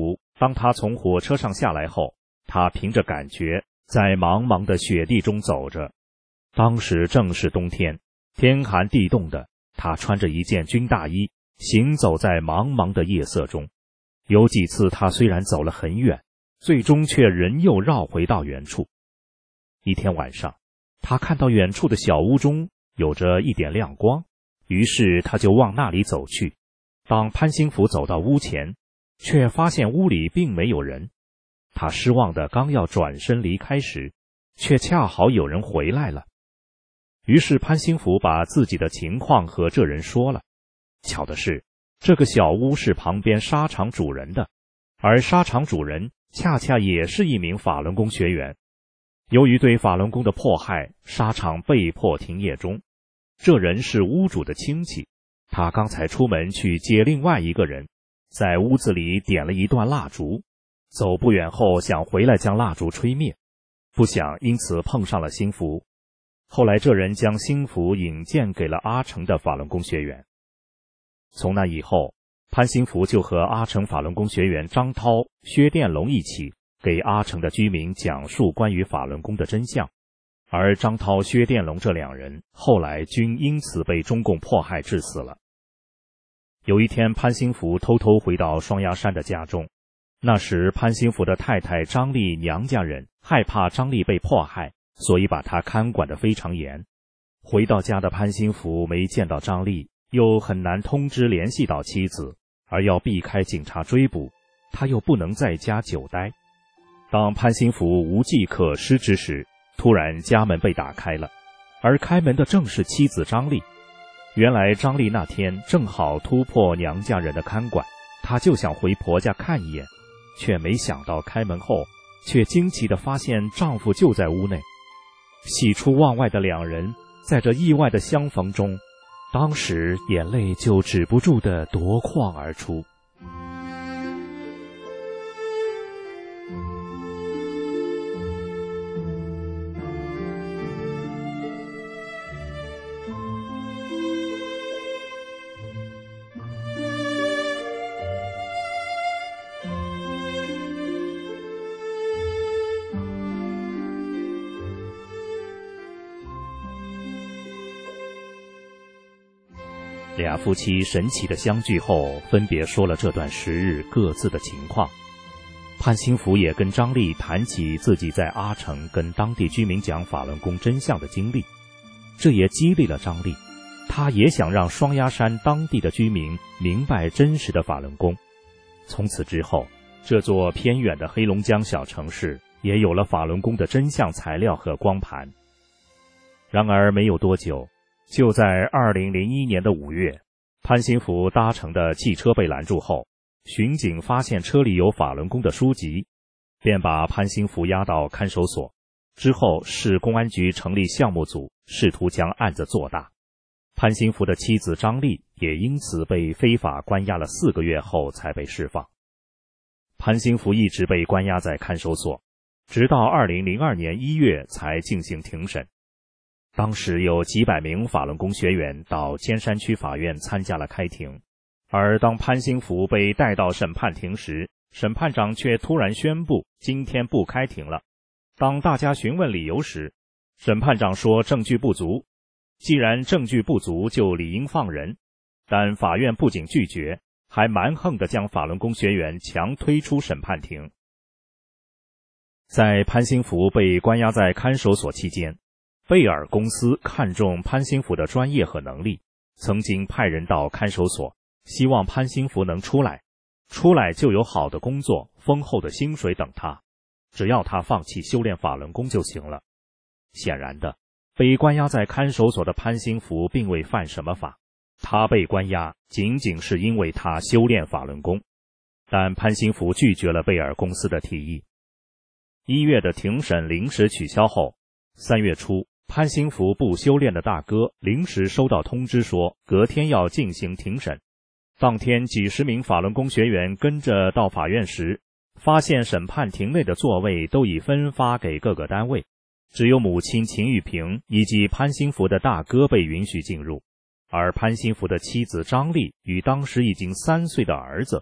Speaker 4: 当他从火车上下来后，他凭着感觉在茫茫的雪地中走着。当时正是冬天，天寒地冻的，他穿着一件军大衣，行走在茫茫的夜色中。有几次他虽然走了很远，最终却仍又绕回到原处。一天晚上，他看到远处的小屋中有着一点亮光，于是他就往那里走去。当潘兴福走到屋前，却发现屋里并没有人。他失望的刚要转身离开时，却恰好有人回来了。于是潘兴福把自己的情况和这人说了。巧的是，这个小屋是旁边纱厂主人的，而纱厂主人恰恰也是一名法轮功学员。由于对法轮功的迫害，纱厂被迫停业中。这人是屋主的亲戚，他刚才出门去接另外一个人，在屋子里点了一段蜡烛，走不远后想回来将蜡烛吹灭，不想因此碰上了兴福。后来这人将兴福引荐给了阿成的法轮功学员。从那以后，潘兴福就和阿成法轮功学员张涛、薛殿龙一起给阿成的居民讲述关于法轮功的真相，而张涛、薛殿龙这两人后来均因此被中共迫害致死了。有一天，潘兴福偷偷回到双鸭山的家中，那时潘兴福的太太张丽娘家人害怕张丽被迫害，所以把他看管得非常严。回到家的潘兴福没见到张丽，又很难通知联系到妻子，而要避开警察追捕，他又不能在家久待。当潘兴福无计可施之时，突然家门被打开了，而开门的正是妻子张丽。原来张丽那天正好突破娘家人的看管，她就想回婆家看一眼，却没想到开门后却惊奇地发现丈夫就在屋内。喜出望外的两人在这意外的相逢中，当时眼泪就止不住地夺眶而出。俩夫妻神奇的相聚后，分别说了这段时日各自的情况。潘兴福也跟张丽谈起自己在阿城跟当地居民讲法轮功真相的经历，这也激励了张丽，她也想让双鸭山当地的居民明白真实的法轮功。从此之后，这座偏远的黑龙江小城市也有了法轮功的真相材料和光盘。然而没有多久，就在2001年的5月，潘兴福搭乘的汽车被拦住后，巡警发现车里有法轮功的书籍，便把潘兴福押到看守所。之后市公安局成立项目组，试图将案子做大。潘兴福的妻子张丽也因此被非法关押了4个月后才被释放。潘兴福一直被关押在看守所，直到2002年1月才进行庭审。当时有几百名法轮功学员到尖山区法院参加了开庭，而当潘兴福被带到审判庭时，审判长却突然宣布今天不开庭了。当大家询问理由时，审判长说证据不足，既然证据不足就理应放人，但法院不仅拒绝，还蛮横地将法轮功学员强推出审判庭。在潘兴福被关押在看守所期间，贝尔公司看中潘兴福的专业和能力，曾经派人到看守所，希望潘兴福能出来就有好的工作、丰厚的薪水等他，只要他放弃修炼法轮功就行了。显然的，被关押在看守所的潘兴福并未犯什么法，他被关押仅仅是因为他修炼法轮功。但潘兴福拒绝了贝尔公司的提议。1月的庭审临时取消后，3月初，潘兴福不修炼的大哥临时收到通知说隔天要进行庭审。当天几十名法轮功学员跟着到法院时，发现审判庭内的座位都已分发给各个单位，只有母亲秦玉萍以及潘兴福的大哥被允许进入，而潘兴福的妻子张丽与当时已经3岁的儿子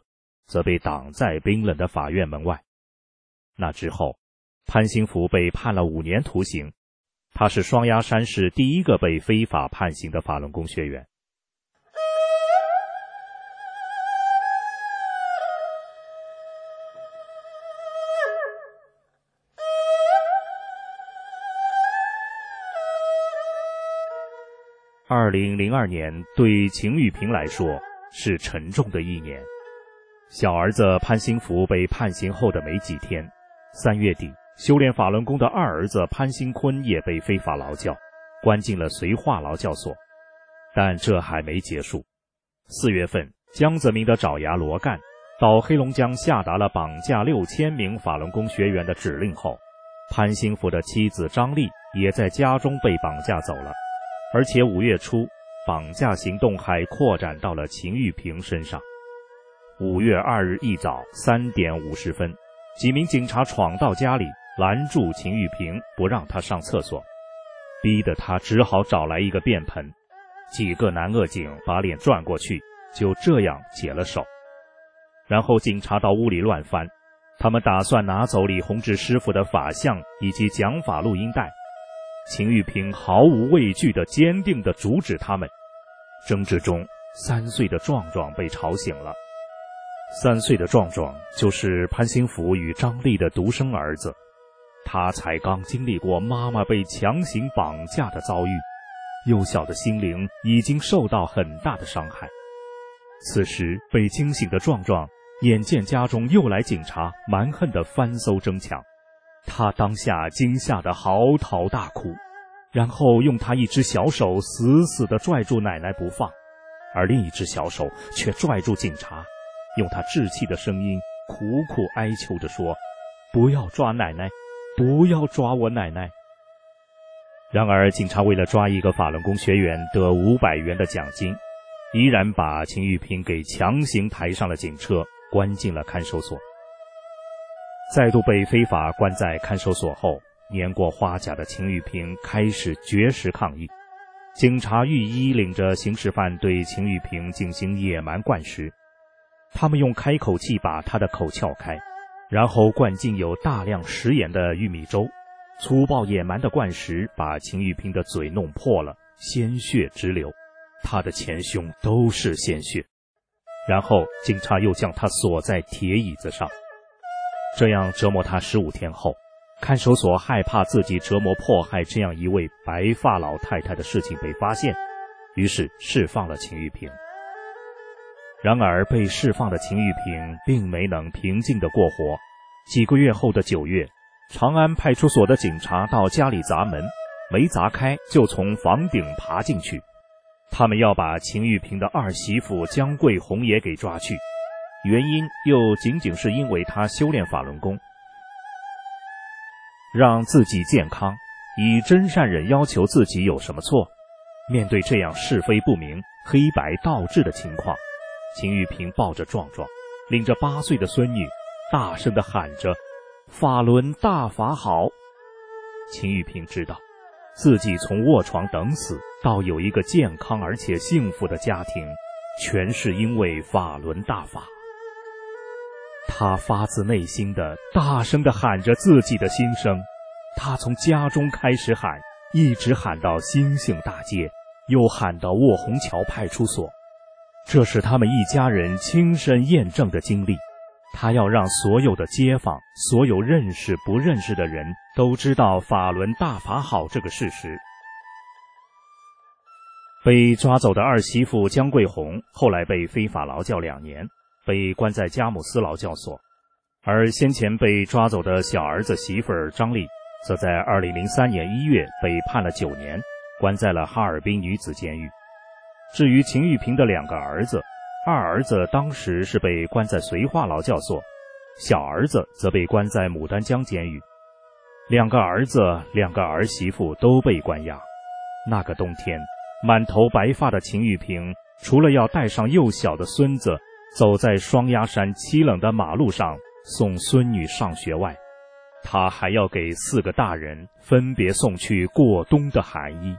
Speaker 4: 则被挡在冰冷的法院门外。那之后，潘兴福被判了5年徒刑，他是双鸭山市第一个被非法判刑的法轮功学员。2002年对秦玉平来说是沉重的一年。小儿子潘兴福被判刑后的没几天，3月底，修炼法轮功的二儿子潘兴坤也被非法劳教，关进了绥化劳教所。但这还没结束。4月份，江泽民的爪牙罗干到黑龙江下达了绑架6000名法轮功学员的指令后，潘兴福的妻子张丽也在家中被绑架走了。而且5月初，绑架行动还扩展到了秦玉平身上。5月2日一早3点50分，几名警察闯到家里，拦住秦玉平，不让他上厕所，逼得他只好找来一个便盆。几个男恶警把脸转过去，就这样解了手。然后警察到屋里乱翻，他们打算拿走李洪志师傅的法相以及讲法录音带。秦玉平毫无畏惧地坚定地阻止他们。争执中，3岁的壮壮被吵醒了。3岁的壮壮就是潘兴福与张丽的独生儿子，他才刚经历过妈妈被强行绑架的遭遇，幼小的心灵已经受到很大的伤害。此时被惊醒的壮壮眼见家中又来警察，蛮横地翻搜争抢，他当下惊吓得嚎啕大哭，然后用他一只小手死死地拽住奶奶不放，而另一只小手却拽住警察，用他稚气的声音苦苦哀求着说：“不要抓奶奶，不要抓我奶奶。”然而警察为了抓一个法轮功学员得500元的奖金，依然把秦玉平给强行抬上了警车，关进了看守所。再度被非法关在看守所后，年过花甲的秦玉平开始绝食抗议。警察御医领着刑事犯对秦玉平进行野蛮灌食，他们用开口器把他的口撬开，然后灌进有大量食盐的玉米粥，粗暴野蛮的灌食把秦玉平的嘴弄破了，鲜血直流，他的前胸都是鲜血。然后警察又将他锁在铁椅子上，这样折磨他15天后，看守所害怕自己折磨迫害这样一位白发老太太的事情被发现，于是释放了秦玉平。然而被释放的秦玉平并没能平静地过活。几个月后的9月，长安派出所的警察到家里砸门，没砸开就从房顶爬进去。他们要把秦玉平的儿媳妇江桂红也给抓去，原因又仅仅是因为他修炼法轮功，让自己健康，以真善忍要求自己有什么错？面对这样是非不明、黑白倒置的情况，秦玉平抱着壮壮，领着8岁的孙女，大声地喊着：“法轮大法好！”秦玉平知道，自己从卧床等死到有一个健康而且幸福的家庭，全是因为法轮大法。他发自内心的大声地喊着自己的心声，他从家中开始喊，一直喊到兴兴大街，又喊到卧虹桥派出所。这是他们一家人亲身验证的经历，他要让所有的街坊，所有认识不认识的人都知道法轮大法好这个事实。被抓走的儿媳妇江桂红后来被非法劳教2年，被关在佳木斯劳教所，而先前被抓走的小儿子媳妇儿张丽则在2003年1月被判了9年，关在了哈尔滨女子监狱。至于秦玉平的2个儿子，二儿子当时是被关在绥化劳教所，小儿子则被关在牡丹江监狱。2个儿子2个儿媳妇都被关押。那个冬天，满头白发的秦玉平除了要带上幼小的孙子走在双鸭山凄冷的马路上送孙女上学外，他还要给4个大人分别送去过冬的寒衣。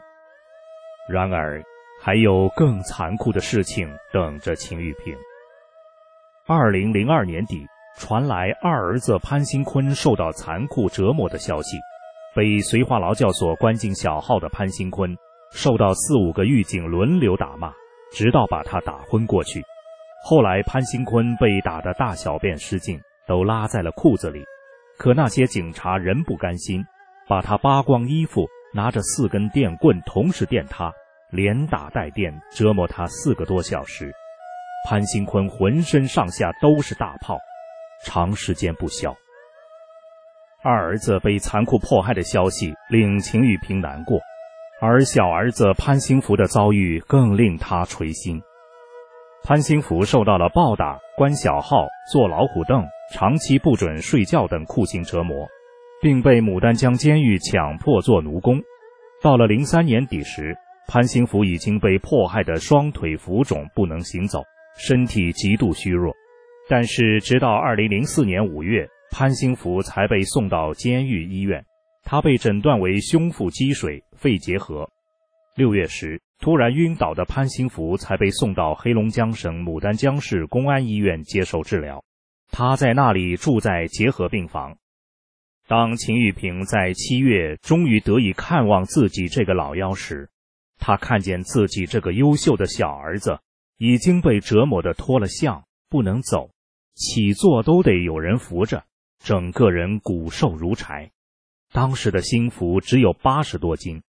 Speaker 4: 然而还有更残酷的事情等着秦玉平。 2002年底传来二儿子潘兴坤受到残酷折磨的消息，被绥化劳教所关进小号的潘兴坤受到4-5个狱警轮流打骂，直到把他打昏过去。后来潘兴坤被打得大小便失禁，都拉在了裤子里，可那些警察仍不甘心，把他扒光衣服，拿着4根电棍同时电他，连打带电，折磨他4个多小时。潘兴坤浑身上下都是大泡，长时间不消。二儿子被残酷迫害的消息令秦玉平难过，而小儿子潘兴福的遭遇更令他捶心。潘兴福受到了暴打、关小号、坐老虎凳、长期不准睡觉等酷刑折磨，并被牡丹江监狱强迫做奴工。到了03年底时，潘兴福已经被迫害的双腿浮肿，不能行走，身体极度虚弱。但是直到2004年5月，潘兴福才被送到监狱医院，他被诊断为胸腹积水、肺结核。6月时，突然晕倒的潘兴福才被送到黑龙江省牡丹江市公安医院接受治疗，他在那里住在结核病房。当秦玉平在7月终于得以看望自己这个老幺时，他看见自己这个优秀的小儿子已经被折磨得脱了相，不能走，起坐都得有人扶着，整个人骨瘦如柴。当时的兴福只有80多斤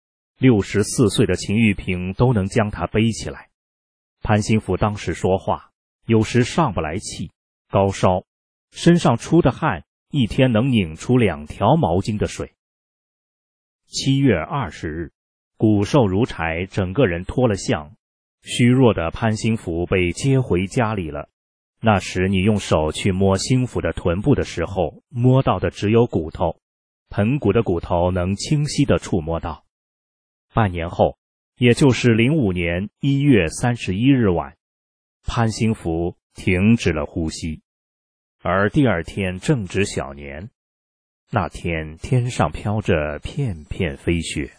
Speaker 4: ，64岁的秦玉平都能将他背起来。潘兴福当时说话，有时上不来气，高烧，身上出的汗一天能拧出2条毛巾的水。7月20日，骨瘦如柴，整个人脱了相，虚弱的潘兴福被接回家里了。那时你用手去摸兴福的臀部的时候，摸到的只有骨头，盆骨的骨头能清晰地触摸到。半年后，也就是05年1月31日晚，潘兴福停止了呼吸，而第2天正值小年。那天天上飘着片片飞雪。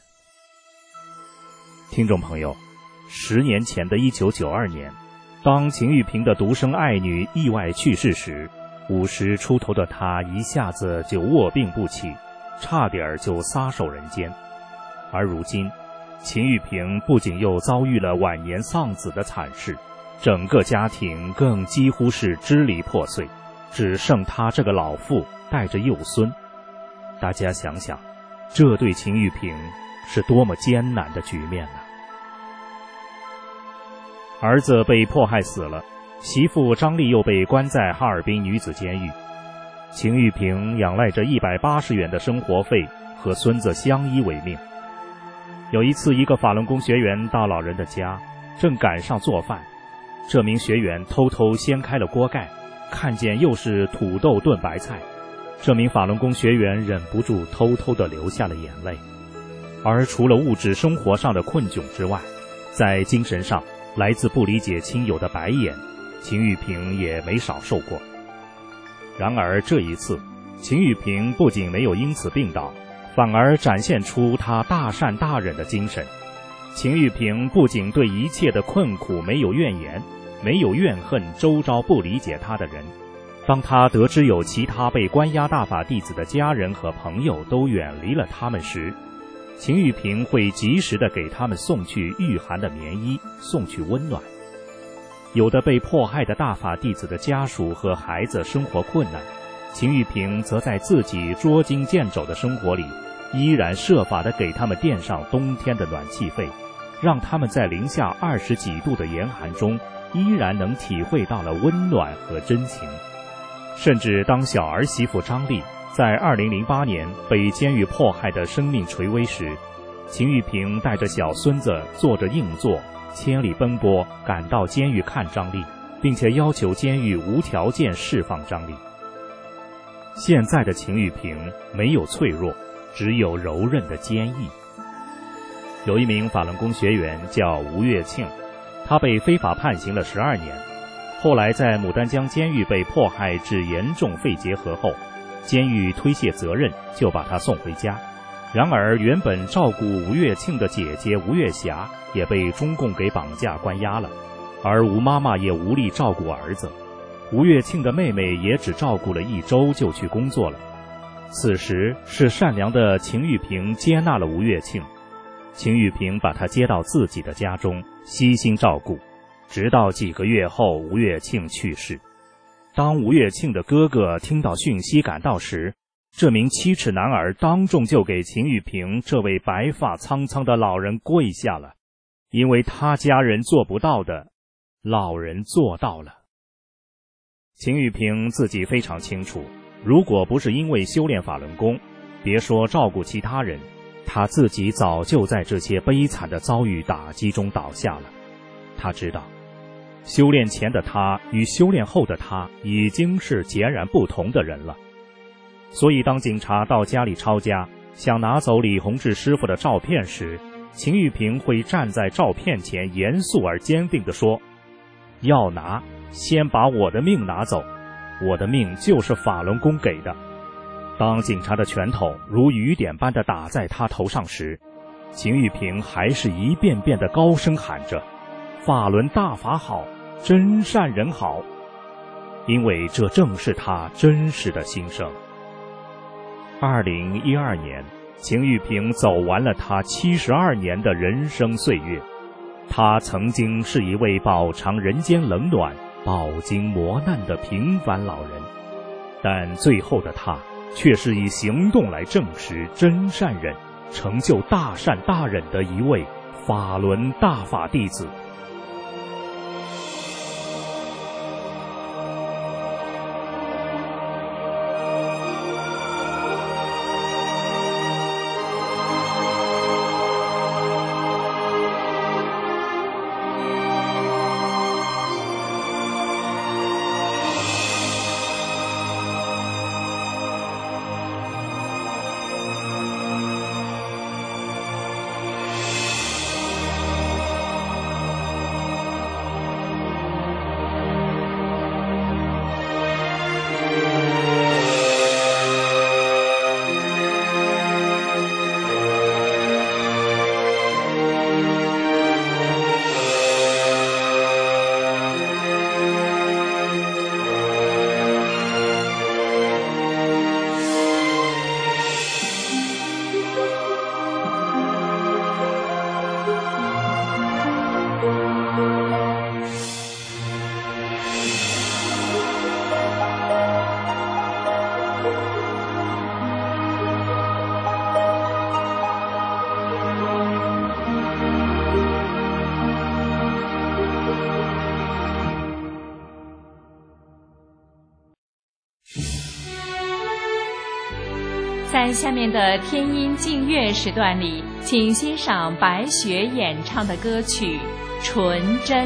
Speaker 4: 听众朋友，10年前的1992年，当秦玉平的独生爱女意外去世时，50出头的他一下子就卧病不起，差点就撒手人间。而如今，秦玉平不仅又遭遇了晚年丧子的惨事，整个家庭更几乎是支离破碎，只剩他这个老妇带着幼孙。大家想想，这对秦玉平是多么艰难的局面呢？儿子被迫害死了，媳妇张丽又被关在哈尔滨女子监狱。秦玉平仰赖着180元的生活费和孙子相依为命。有一次，一个法轮功学员到老人的家，正赶上做饭，这名学员偷偷掀开了锅盖，看见又是土豆炖白菜，这名法轮功学员忍不住偷偷地流下了眼泪。而除了物质生活上的困窘之外，在精神上，来自不理解亲友的白眼，秦玉平也没少受过。然而这一次，秦玉平不仅没有因此病倒，反而展现出他大善大忍的精神。秦玉平不仅对一切的困苦没有怨言，没有怨恨周遭不理解他的人。当他得知有其他被关押大法弟子的家人和朋友都远离了他们时，秦玉平会及时地给他们送去御寒的棉衣，送去温暖。有的被迫害的大法弟子的家属和孩子生活困难，秦玉平则在自己捉襟见肘的生活里，依然设法地给他们垫上冬天的暖气费，让他们在零下20几度的严寒中，依然能体会到了温暖和真情。甚至当小儿媳妇张丽在2008年被监狱迫害的生命垂危时，秦玉平带着小孙子坐着硬座，千里奔波赶到监狱看张丽，并且要求监狱无条件释放张丽。现在的秦玉平没有脆弱，只有柔韧的坚毅。有一名法轮功学员叫吴月庆，他被非法判刑了12年，后来在牡丹江监狱被迫害致严重肺结核后，监狱推卸责任，就把他送回家。然而原本照顾吴月庆的姐姐吴月霞也被中共给绑架关押了，而吴妈妈也无力照顾儿子。 吴月庆的妹妹也只照顾了1周就去工作了。此时是善良的秦玉萍接纳了吴月庆，秦玉萍把她接到自己的家中，悉心照顾，直到几个月后吴月庆去世。当吴月庆的哥哥听到讯息赶到时，这名7尺男儿当众就给秦玉萍这位白发苍苍的老人跪下了，因为他家人做不到的，老人做到了。秦玉萍自己非常清楚，如果不是因为修炼法轮功，别说照顾其他人，他自己早就在这些悲惨的遭遇打击中倒下了。他知道，修炼前的他与修炼后的他已经是截然不同的人了。所以当警察到家里抄家，想拿走李洪志师傅的照片时，秦玉萍会站在照片前严肃而坚定地说，要拿，先把我的命拿走，我的命就是法轮功给的。当警察的拳头如雨点般地打在他头上时，秦玉萍还是一遍遍地高声喊着，法轮大法好，真善人好，因为这正是他真实的心声。2012年，秦玉萍走完了他72年的人生岁月。他曾经是一位饱尝人间冷暖、饱经磨难的平凡老人，但最后的他却是以行动来证实真善忍，成就大善大忍的一位法轮大法弟子。
Speaker 3: 在下面的天音静乐时段里，请欣赏白雪演唱的歌曲《纯真》。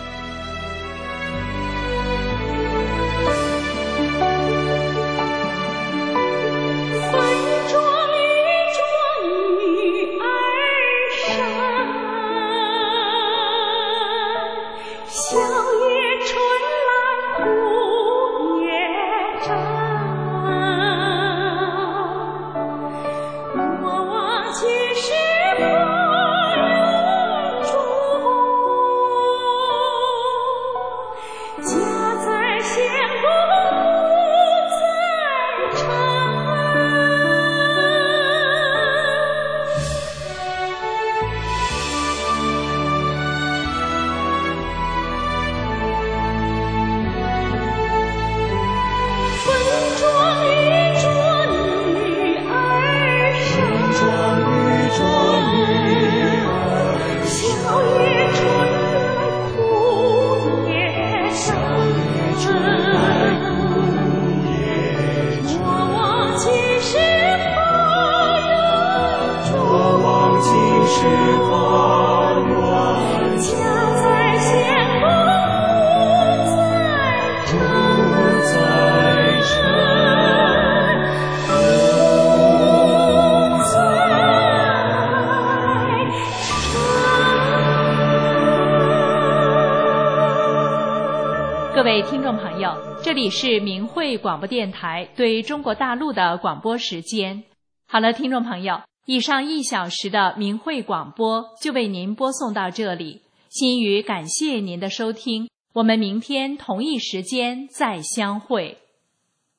Speaker 3: 各位听众朋友，这里是明慧广播电台对中国大陆的广播时间。好了，听众朋友，以上1小时的明慧广播就为您播送到这里。心语感谢您的收听， 我们明天同一时间再相会。